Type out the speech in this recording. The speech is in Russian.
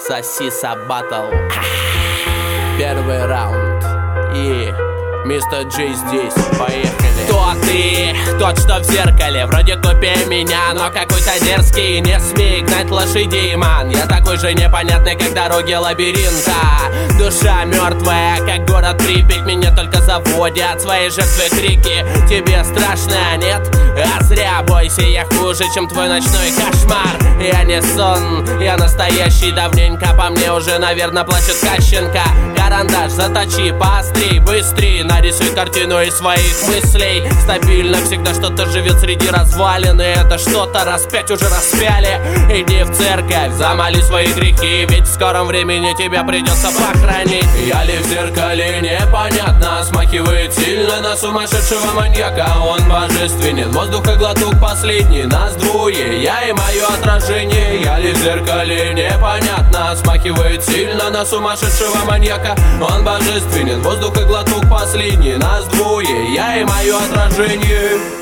Сосиса Баттл. Первый раунд. И Мистер Джей здесь. Поехали. Кто ты? Тот, что в зеркале. Вроде копия меня, но какой-то дерзкий. Не смей гнать лошадей, ман. Я такой же непонятный, как дороги лабиринта. Душа мертвая, как город Припять. Меня только заводят свои жертвы крики. Тебе страшно, нет? А зря, бойся, я хуже, чем твой ночной кошмар. Я не сон, я настоящий. Давненько по мне уже, наверное, плачет Кащенко. Карандаш заточи, поострей, быстрей. Нарисуй картину из своих мыслей. Стабильно всегда что-то живет среди развалин. И это что-то распять уже распяли. Иди в церковь, замоли свои грехи. Ведь в скором времени тебя придется похоронить. Я ли в зеркале, непонятно. Смахивает сильно на сумасшедшего маньяка. Он божественен, воздух и глоток последний. Нас двое, я и мое отражение. Я ли в зеркале, непонятно. Смахивает сильно на сумасшедшего маньяка. Он божественен, воздух и глоток последний. Нас двое, я и мое отражение.